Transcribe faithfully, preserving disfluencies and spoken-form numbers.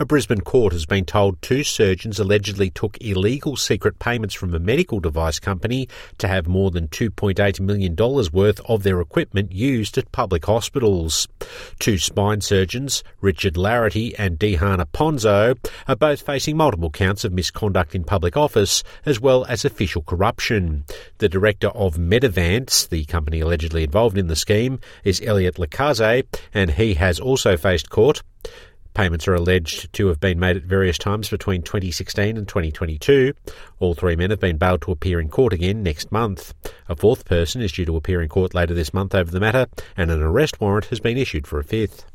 A Brisbane court has been told two surgeons allegedly took illegal secret payments from a medical device company to have more than two point eight million dollars worth of their equipment used at public hospitals. Two spine surgeons, Richard Larity and Dehana Ponzo, are both facing multiple counts of misconduct in public office as well as official corruption. The director of Medavance, the company allegedly involved in the scheme, is Elliot Lacaze, and he has also faced court. Payments are alleged to have been made at various times between twenty sixteen and twenty twenty-two. All three men have been bailed to appear in court again next month. A fourth person is due to appear in court later this month over the matter, and an arrest warrant has been issued for a fifth.